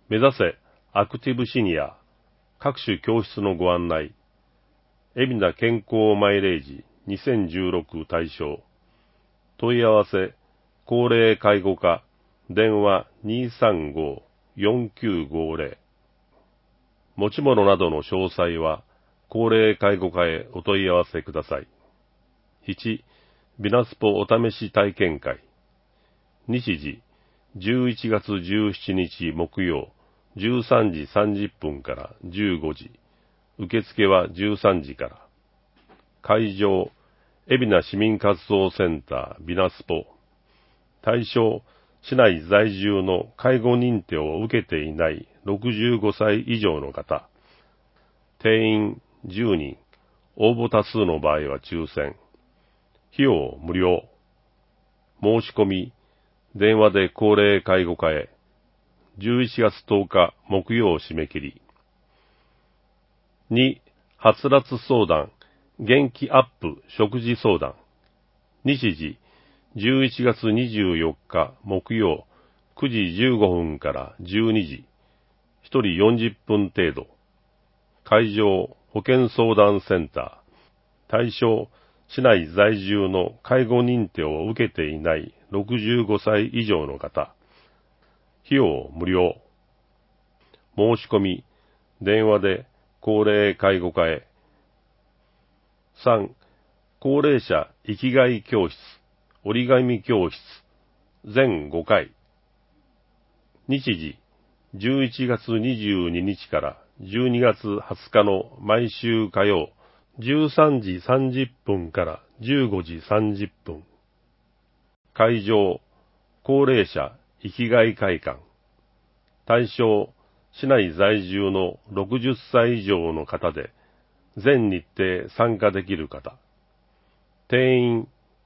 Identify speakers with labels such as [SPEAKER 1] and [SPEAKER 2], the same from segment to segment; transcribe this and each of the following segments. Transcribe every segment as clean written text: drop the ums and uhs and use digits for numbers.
[SPEAKER 1] 目指せアクティブシニア各種教室のご案内。海老名健康マイレージ2016対象。問い合わせ、高齢介護課、電話235-4950。持ち物などの詳細は、高齢介護課へお問い合わせください。1、ビナスポお試し体験会。日時、11月17日木曜、13時30分から15時。受付は13時から。会場、海老名市民活動センタービナスポ。対象、市内在住の介護認定を受けていない65歳以上の方。定員10人。応募多数の場合は抽選。費用無料。申し込み、電話で高齢介護課へ。11月10日木曜締め切り。2、はつらつ相談、元気アップ食事相談。日時、11月24日木曜、9時15分から12時。1人40分程度。会場、保健相談センター。対象、市内在住の介護認定を受けていない65歳以上の方。費用無料。申し込み、電話で高齢介護課へ。3、高齢者生きがい教室、折り紙教室、全5回。日時、11月22日から12月20日の毎週火曜、13時30分から15時30分。会場、高齢者生きがい会館。対象、市内在住の60歳以上の方で、全日程参加できる方。定員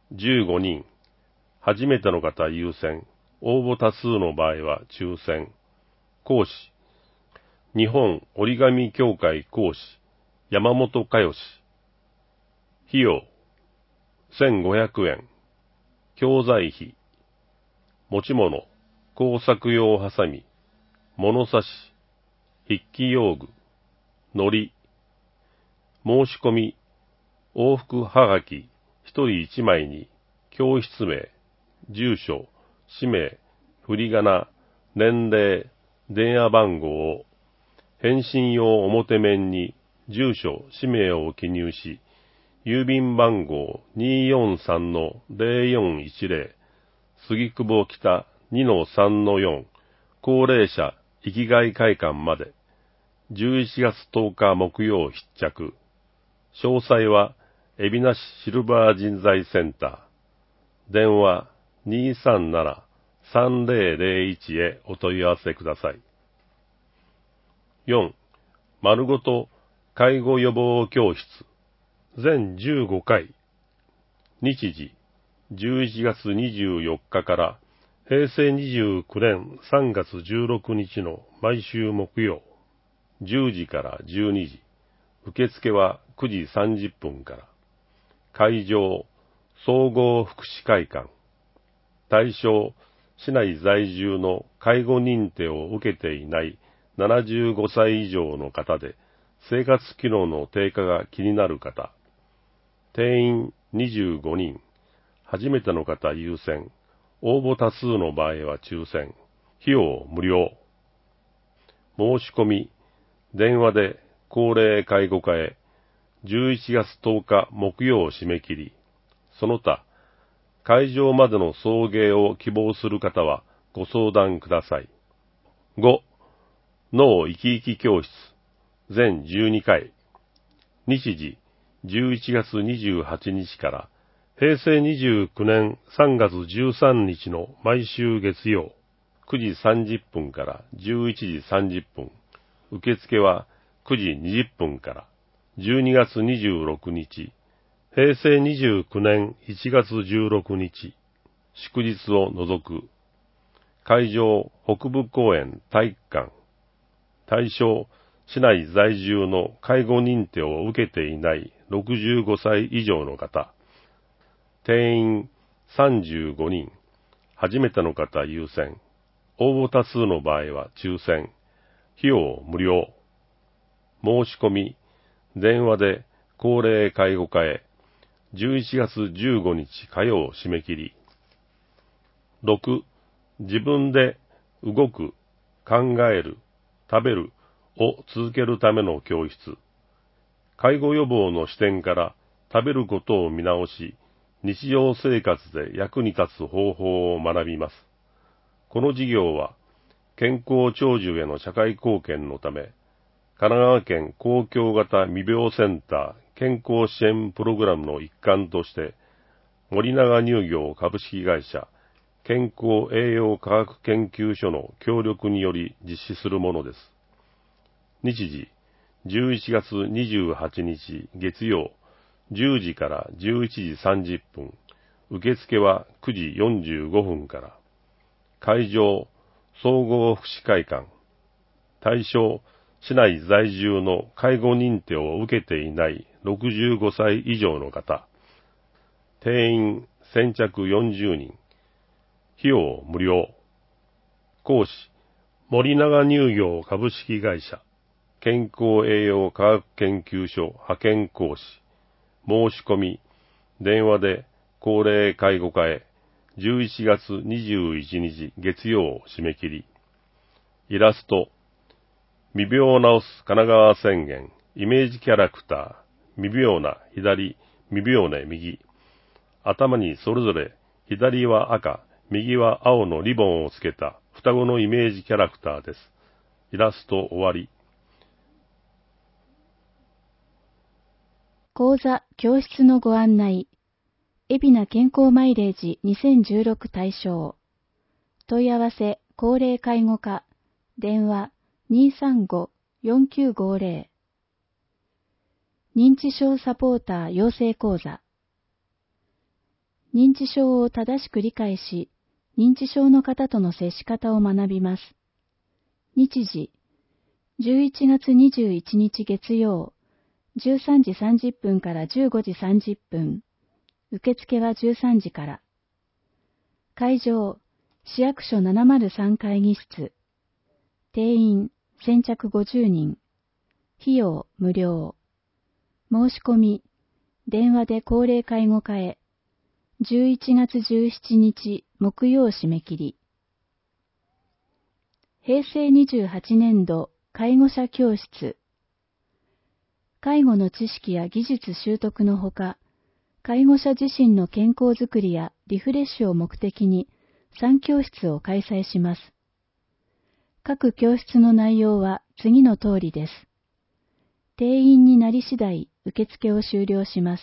[SPEAKER 1] 15人。初めての方優先。応募多数の場合は抽選。講師、日本折り紙協会講師、山本佳代氏。費用、1500円。教材費。持ち物、工作用ハサミ、物差し、筆記用具、糊。申し込み、往復はがき、一人一枚に、教室名、住所、氏名、振り仮名、年齢、電話番号を、返信用表面に、住所、氏名を記入し、郵便番号243-0410、杉久保北2-3-4、高齢者生きがい会館まで、11月10日木曜必着。詳細は、海老名市シルバー人材センター。電話237-3001へお問い合わせください。4、丸ごと介護予防教室。全15回。日時、11月24日から平成29年3月16日の毎週木曜、10時から12時。受付は9時30分から。会場、総合福祉会館。対象、市内在住の介護認定を受けていない75歳以上の方で、生活機能の低下が気になる方。定員25人。初めての方優先。応募多数の場合は抽選。費用無料。申し込み、電話で高齢介護課へ。11月10日木曜締め切り。その他、会場までの送迎を希望する方はご相談ください。5、脳生き生き教室。全12回。日時、11月28日から平成29年3月13日の毎週月曜、9時30分から11時30分。受付は9時20分から。12月26日、平成29年1月16日、祝日を除く。会場、北部公園体育館。対象、市内在住の介護認定を受けていない65歳以上の方。定員35人。初めての方優先。応募多数の場合は抽選。 費用無料。申し込み、電話で高齢介護課へ、11月15日火曜締め切り。6、自分で動く、考える、食べるを続けるための教室。介護予防の視点から食べることを見直し、日常生活で役に立つ方法を学びます。この事業は、健康長寿への社会貢献のため、神奈川県公共型未病センター健康支援プログラムの一環として、森永乳業株式会社健康栄養科学研究所の協力により実施するものです。日時、11月28日月曜、10時から11時30分、受付は9時45分から。会場、総合福祉会館。対象、市内在住の介護認定を受けていない65歳以上の方。定員先着40人。費用無料。講師、森永乳業株式会社健康栄養科学研究所派遣講師。申し込み、電話で高齢介護課へ、11月21日月曜締め切り。イラスト、未病を治す神奈川宣言、イメージキャラクター、未病な左、未病ね右。頭にそれぞれ左は赤、右は青のリボンをつけた双子のイメージキャラクターです。イラスト終わり。
[SPEAKER 2] 講座教室のご案内。海老名健康マイレージ2016対象。問い合わせ高齢介護課。電話235-4950。認知症サポーター養成講座。認知症を正しく理解し、認知症の方との接し方を学びます。日時、11月21日月曜、13時30分から15時30分。受付は13時から。会場、市役所703会議室。定員、先着50人。費用、無料。申し込み、電話で高齢介護課へ。11月17日木曜締め切り。平成28年度介護者教室。介護の知識や技術習得のほか、介護者自身の健康づくりやリフレッシュを目的に3教室を開催します。各教室の内容は次の通りです。定員になり次第受付を終了します。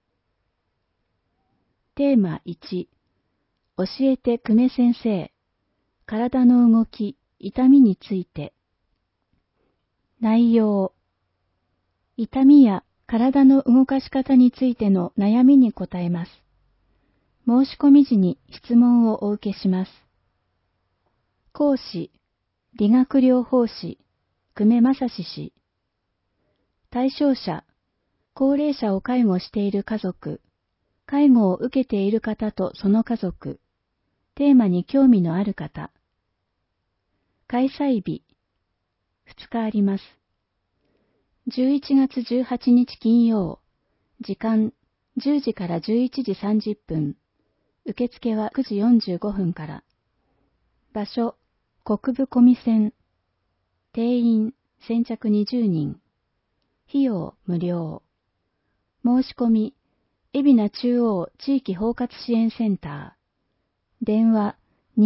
[SPEAKER 2] テーマ1、教えて久米先生、体の動き、痛みについて。内容、痛みや体の動かし方についての悩みに答えます。申し込み時に質問をお受けします。講師、理学療法士、久米正史氏。対象者、高齢者を介護している家族、介護を受けている方とその家族、テーマに興味のある方。開催日、2日あります。11月18日金曜、時間10時から11時30分、受付は9時45分から。場所、国分小見線。定員、先着20人。費用、無料。申し込み、海老名中央地域包括支援センター。電話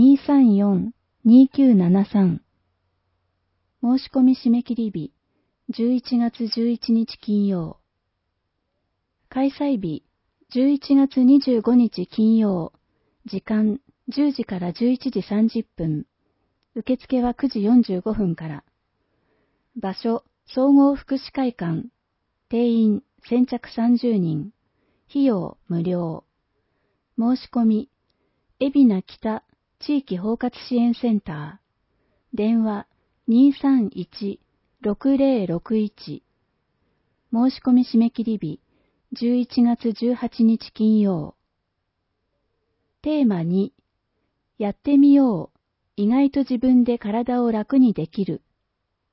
[SPEAKER 2] 234-2973。申し込み締め切り日、11月11日金曜。開催日、11月25日金曜。時間10時から11時30分。受付は9時45分から。場所、総合福祉会館。定員、先着30人。費用、無料。申し込み、海老名北地域包括支援センター。電話231-6061。申し込み締め切り日、11月18日金曜。テーマ2、やってみよう。意外と自分で体を楽にできる。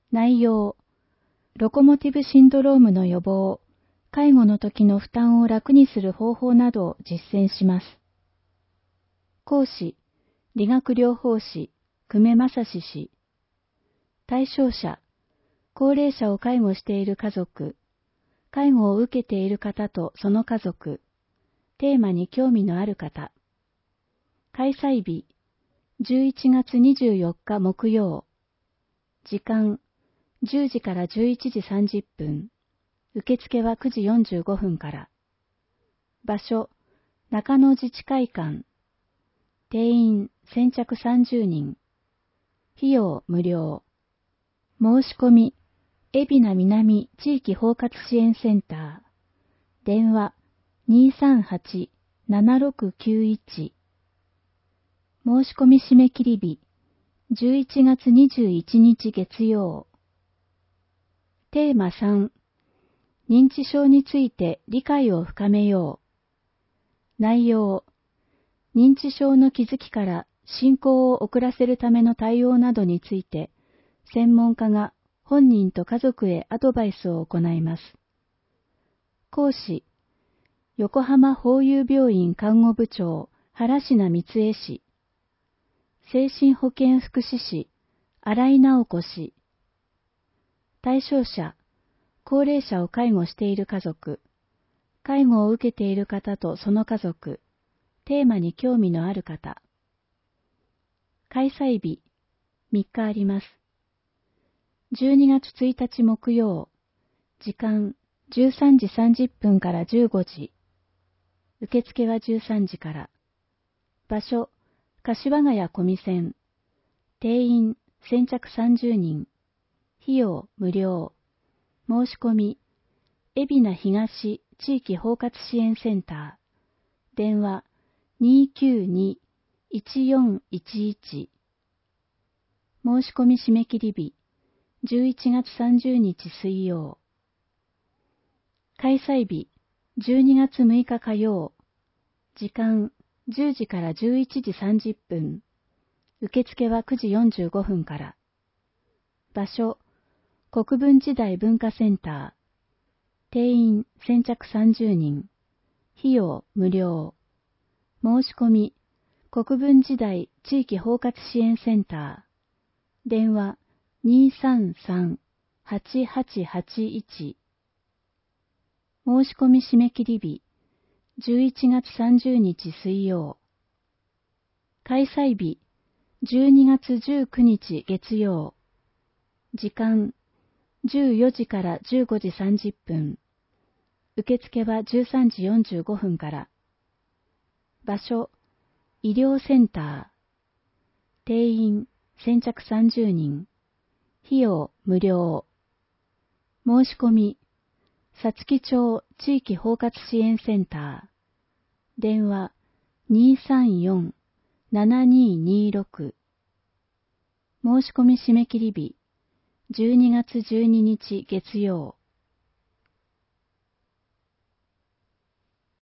[SPEAKER 2] 内容、ロコモティブシンドロームの予防、介護の時の負担を楽にする方法などを実践します。講師、理学療法士、久米正史氏。対象者、高齢者を介護している家族、介護を受けている方とその家族、テーマに興味のある方。開催日、11月24日木曜。時間、10時から11時30分。受付は9時45分から。場所、中野自治会館。定員、先着30人。費用、無料。申し込み、海老名南地域包括支援センター。電話、238-7691。申し込み締め切り日、11月21日月曜。テーマ3、認知症について理解を深めよう。内容、認知症の気づきから進行を遅らせるための対応などについて、専門家が本人と家族へアドバイスを行います。講師、横浜法友病院看護部長、原科光恵氏。精神保健福祉士、新井直子氏。対象者、高齢者を介護している家族、介護を受けている方とその家族、テーマに興味のある方。開催日、3日あります。12月1日木曜、時間13時30分から15時。受付は13時から。場所、柏ヶ谷小見線。定員、先着30人。費用、無料。申し込み、海老名東地域包括支援センター。電話、292-1411。申し込み締め切り日、11月30日水曜。開催日、12月6日火曜。時間、10時から11時30分。受付は9時45分から。場所、国分寺台文化センター。定員、先着30人。費用、無料。申し込み、国分寺台地域包括支援センター。電話、233-8881。申し込み締め切り日、11月30日水曜。開催日、12月19日月曜。時間、14時から15時30分。受付は13時45分から。場所、医療センター。定員、先着30人。費用、無料。申し込み、さつき町地域包括支援センター。電話、234-7226。申し込み締め切り日、12月12日月曜。